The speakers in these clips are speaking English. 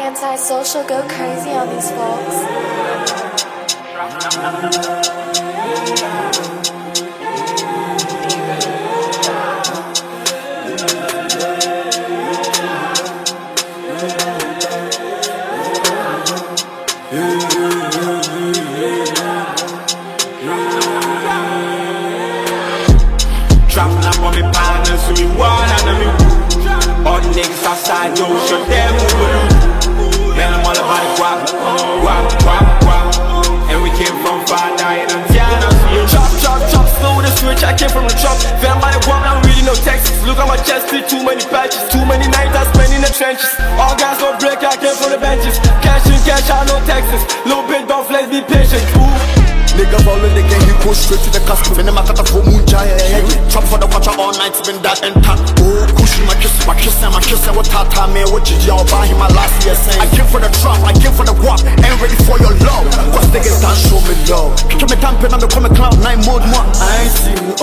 Antisocial, go crazy on these folks. Dropping up on me partners, who you want and me. All the niggas outside, yo, show them who we do. Man, I'm all about it, guap, guap, guap, guap. And we came from far dying and Tiana, so you Chop, slow with the switch, I came from the truck. Fan by the guap, I'm reading no texts. Look at my chest, see too many patches. Too many nights I spent in the trenches. All guys don't break, I came from the benches. Cash in, cash out, no taxes. Little bit, don't flex, be patient. Ooh. Nigga falling the game, he go straight to the casket. When I cut a full moon jaya, chop for the watcher all night, spin that and tap. Oh, cushion my kiss, and what tata man, what you y'all buy him my last year saying. I came for the trap, I came for the guap, ain't ready for your love. Cause niggas don't show me love. Kick me tamping, I'm the coming cloud 9 mode more. I ain't seen you,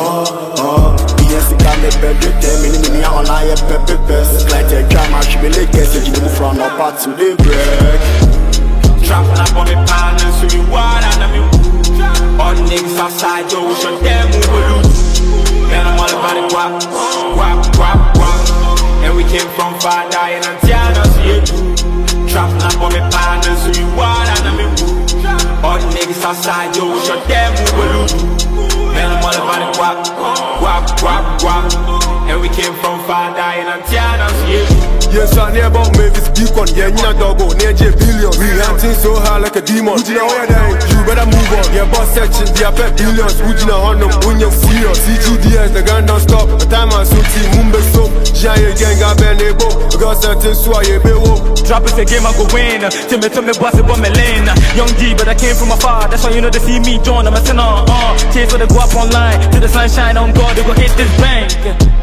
yes, you got me better, me online, pepe best. Like a camera, she be like, guess you move from up to the break. Dropping up on me partners, who you want and me. All the niggas outside, yo, show them who we lose. Man, I'm all about it, guap, guap, guap, guap. And we came from far dying and Tiana, so you do. Dropping up on me partners, who you want and me. All the niggas outside, yo, show them who we lose. Man, I'm all about it, guap, guap, guap, guap. And we came from far dying and Tiana, so you do. Yes, I never about Mavis speak on. Yeah, you know, doggo, near J billions. We hunting so hard like a demon. Would you know where they? You better move on. Yeah, boss section, they are pet billions. Would you know on them when you're serious? CGDS, the gun don't stop. The time I suit team, Mumbai soap. Giant gang, I been able. Got certain sway, baby. Drop is a game I go win. Tell me boss about my lane. Young G, but I came from afar. That's why you know they see me join. I'm a sinner. Chase for the guap online. To the sunshine on God, they go hit this bank.